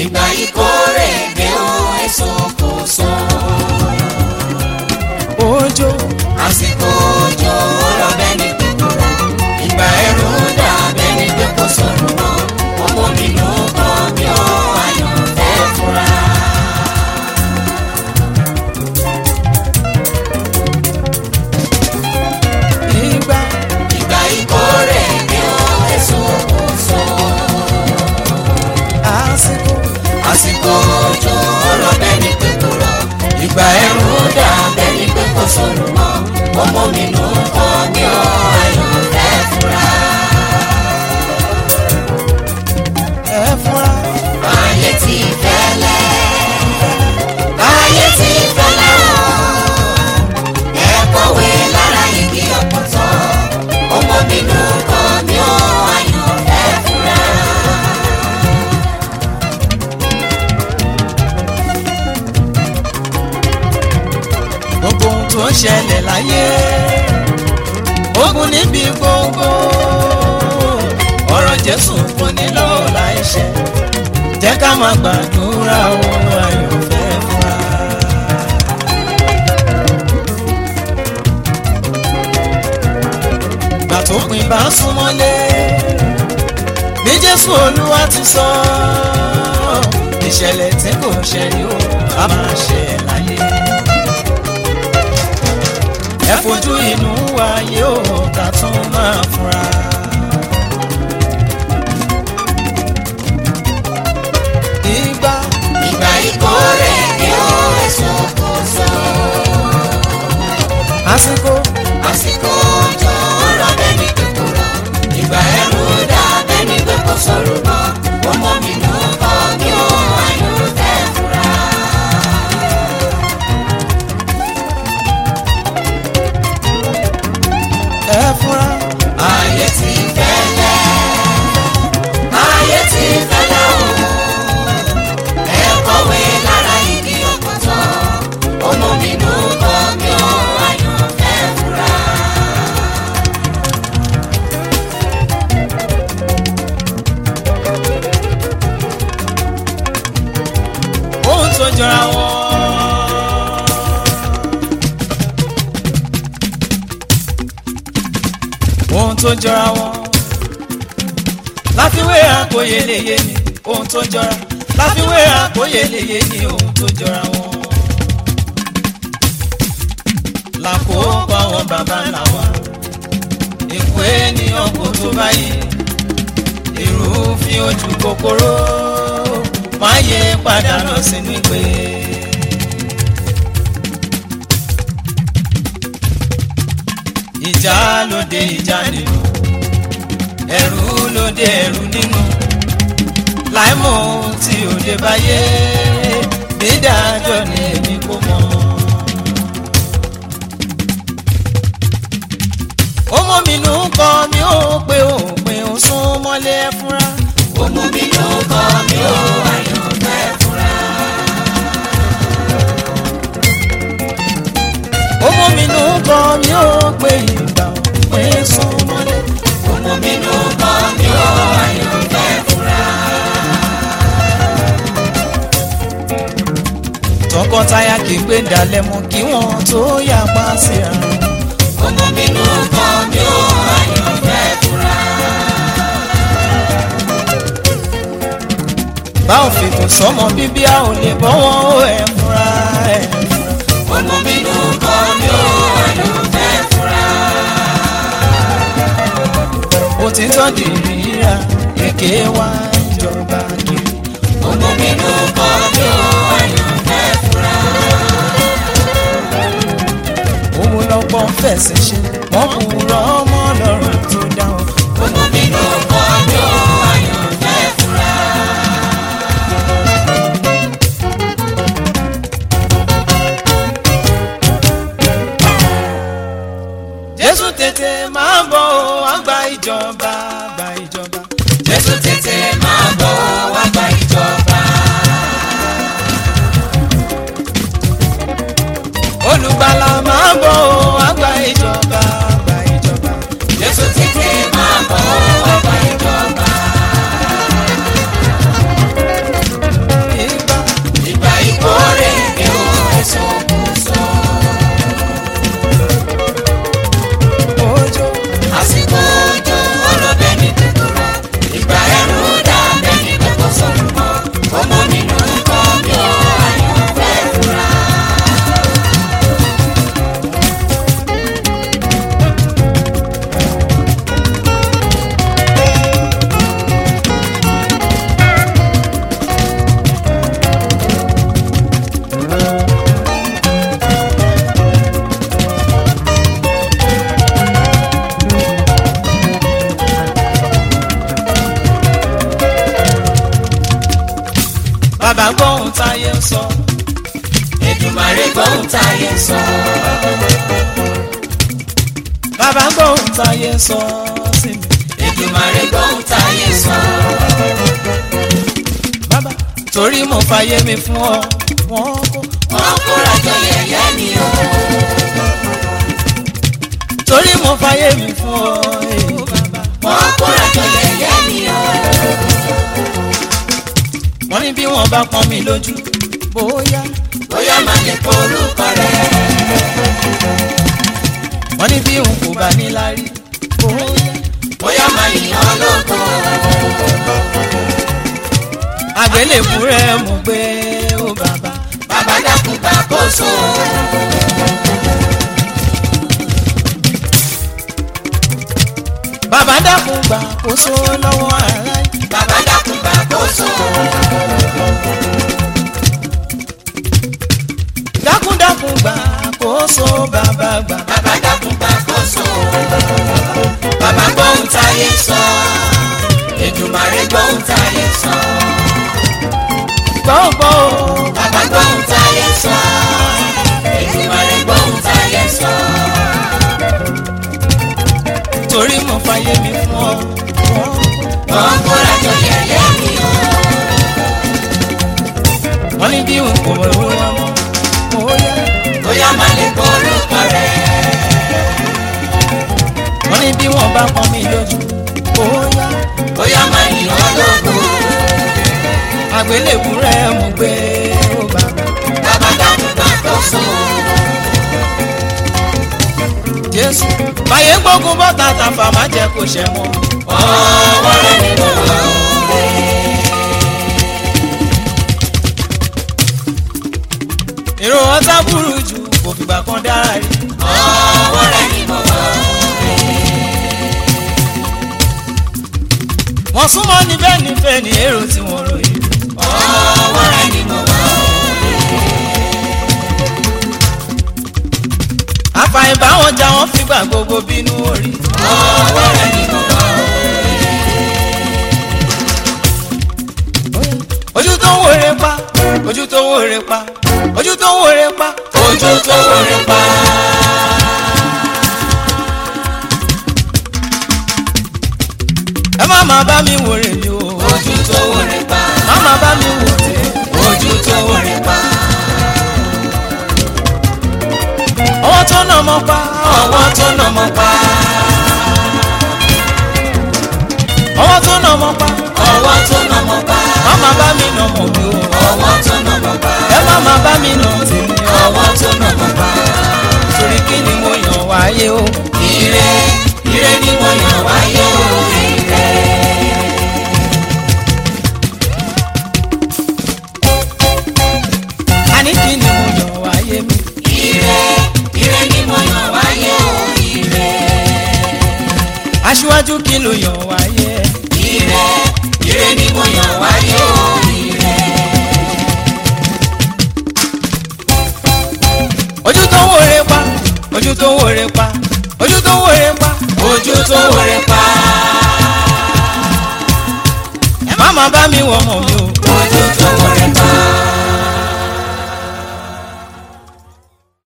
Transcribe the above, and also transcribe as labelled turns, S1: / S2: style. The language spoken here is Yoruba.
S1: ìgbà ìkórè dé o èso kò so.
S2: òjò
S1: àsìkò òjò rọ̀ bẹ́ẹ̀ ni gbogbo ìgbà ẹ̀rùn dà bẹ́ẹ̀ ni pé kò sọ̀rọ̀ mọ́ ọmọ mi ló kọ́ mi ó àyànfẹ́ fúnra. ìgbà ìkórè dé o èso kò so. àsìkò òjò rọ̀ bẹ́ẹ̀ ni pé kò rọ̀ ìgbà ẹ̀rùn dà bẹ́ẹ̀ ni pé kò sọ̀rọ̀ mọ́ ọmọ mi ló kọ́ mi ó àyànfẹ́ fúnra. Ayé ti fẹ́lẹ́, ayé ti fẹ́lẹ́ o, ẹ kọ̀wé lára igi ọ̀pọ̀tọ́, ọmọ mi ló kọ́ mi ó àyànfẹ́ fúnra.
S2: gbogbo ohun tó ń ṣẹlẹ̀ láyé ogun níbi gbogbo ọ̀rọ̀ Jésù kò nílò láìṣẹ̀ jẹ́ ká máa gbàdúrà ohun àyànfẹ́ fúnra. gbà tó pin bá súnmọ́lé bí Jésù Olúwa ti sọ ìṣẹ̀lẹ̀ tí kò ṣẹlẹ̀ ó bá máa ṣẹ láyé. ẹ fojú inú wáyé ó ká tún máa fura.
S1: Ìgbà ìkórè dé o èso kò so.
S2: àsìkò
S1: òjò rọ̀ bẹ́ẹ̀ ni pé kò rọ̀ ìgbà ẹ̀rùn dà bẹ́ẹ̀ ni pé kò sọ̀rọ̀ mọ́ ọmọ mi ló kọ́ mi ó àyànfẹ́ fúnra.
S2: ẹ fúnra.
S1: ayé ti fẹ́lẹ́, ayé ti fẹ́lẹ́ o, ẹ kọ̀wé lára igi ọ̀pọ̀tọ́, ọmọ mi ló kọ́ mi ó àyànfẹ́ fúnra.
S2: ohun tó jọra wọn. ohun tó jọra wọn. láfiwé àkóyè lè yé ni ohun tó jọra. láfiwé àkóyè lè yé ni ohun tó jọra wọn. làkókò àwọn bàbá làwọn ìkú ènìyàn kò tó báyìí irúfin ojú kòkòrò máa yẹ padà lọ sínú ìgbé. ìjà lóde ìjà nínú ẹ̀rù lóde ẹ̀rù nínú láìmọ̀ ohun tí òde báyé dídájọ́ ni èmi kò mọ̀. ọmọ mi ló ń kọ́ mi ó pé òpin ó sún mọ́lé ẹ fúnra.
S1: ọmọ mi ló kọ́ mi ó àyànfẹ́ fúnra.
S2: ọmọ mi ló ń kọ́ mi ó pé ìgbà òpin sún mọ́lé.
S1: ọmọ mi ló kọ́ mi ó àyànfẹ́ fúnra.
S2: tọkọtaya kì í gbé dalẹ̀ mọ́ kí wọ́n tó yapa síra.
S1: ọmọ mi ló kọ́ mi ó àyànfẹ́ fúnra.
S2: bá ò fètò sọ́mọ bíbí a ò lè bọ́ wọn ó ẹ̀ fúnra ẹ̀ fúnra.
S1: ọmọ mi ló kọ́ mi ó àyànfẹ́ fúnra.
S2: òtítọ́ di ríra èké wá ìjọba kiri.
S1: ọmọ mi ló kọ́ mi ó àyànfẹ́ fúnra.
S2: òun lọ́pọ̀ fẹ̀sẹ̀ ṣe wọ́n kúrò ọmọ lọ́rùn tó dáhùn.
S1: ọmọ mi ló kọ́ mi ó àyànfẹ́ fúnra.
S2: Jésù tètè máa bọ̀ wá gba ìjọba gba ìjọba.
S1: Jésù tètè máa bọ̀ wá gba ìjọba.
S2: Olùgbàlà máa bọ̀ wá gba ìjọba gba ìjọba.
S1: Jésù tètè máa bọ̀ wá gba ìjọba.
S2: gbọ́ ohun táyé ń sọ.
S1: Èdùmàrè gbọ́ ohun táyé ń sọ.
S2: Bàbá gbọ́ ohun táyé ń sọ sí mi.
S1: Èdùmàrè gbọ́ ohun táyé ń sọ.
S2: Bàbá torí mo fàyè mi fún ọ
S1: wọ́n kóra jọ yẹ̀yẹ́ mi o.
S2: torí mo fàyè mi fún ọ bàbá.
S1: wọ́n kóra jọ yẹ̀yẹ́ mi o.
S2: wọ́n ní bí wọ́n bá pọ́n mi lójú
S1: bóyá máa lè kó orúkọ rẹ̀.
S2: wọ́n ní bí n kò bá ní lárí
S1: bóyá máa yìnyín lóko.
S2: àgbélébù rẹ̀ mo gbé ó bàbá.
S1: Bàbá dákun gbàkóso.
S2: Bàbá dákun gbàkóso lọ́wọ́ aráyé.
S1: Bàbá dákun gbàkóso.
S2: dákun gbàkóso bàbá gbà.
S1: Bàbá dákun gbàkóso. Bàbá gbọ́ ohun táyé sọ. Èdùmàrè gbọ́ ohun táyé sọ.
S2: gbọ́
S1: Bàbá gbọ́ ohun táyé sọ. Èdùmàrè gbọ́ ohun táyé sọ.
S2: torí mo fàyè mi fún ọ.
S1: wọ́n kóra jọ yẹ̀yẹ́ mi o.
S2: wọ́n ní bí n kò wọ́n mọ́
S1: bóyá máa lè kó orúkọ rẹ̀.
S2: wọ́n ní bí wọ́n bá pọ́n mi lójú
S1: bóyá máa yìnyín lóko.
S2: àgbélébù rẹ̀ mo gbé ó bàbá.
S1: Bàbá dákun gbàkóso.
S2: Jésù báyé gbógun bọ́ta tàfà má jẹ́ kó ṣẹ mọ́.
S1: ọwọ́ rẹ̀ ni mo wà ó.
S2: èrò ọ̀tá burú jù kò fìgbà kan dára rí.
S1: ọwọ́ rẹ̀ ni mo wà ó.
S2: wọ́n súnmọ́ níbẹ̀ nífẹ̀ẹ́ ní èrò tí wọ́n ròyìn.
S1: ọwọ́ rẹ̀ ni mo wà ó.
S2: àfàìbá wọn jà wọ́n fìgbà gbogbo bínú orí.
S1: ọwọ́ rẹ̀ ni mo wà ó.
S2: ojú tó ń wòre pa ojú tó ń wòre pa ojú tó ń wòre pa
S1: ojú tó wọlé pa.
S2: ẹ má má bá mi wòre mi o.
S1: ojú tó wọlé pa.
S2: má má bá mi wòre.
S1: ojú tó wọlé pa.
S2: ọwọ́ tó nà mọ́ pa
S1: ọwọ́ tó nà mọ́ pa.
S2: ọwọ́ tó nà mọ́ pa
S1: ọwọ́ tó nà mọ́ pa.
S2: má má bá mi nà mọ́ mi o.
S1: ọwọ́ tó nà mọ́ pa.
S2: ẹ má má bá mi nà tèmi o.
S1: ọwọ́ tó nà mọ́ pa.
S2: torí kí ni mo yàn wáyé o.
S1: ire ire ni mo yàn wáyé o. ire.
S2: àní kí ni mo yàn wáyé mi.
S1: ire ire ni mo yàn wáyé o. ire.
S2: aṣíwájú kí ló yàn wáyé.
S1: ire ire ni mo yàn wáyé o. ire.
S2: ojú tó ń wòre pa ojú tó ń wòre pa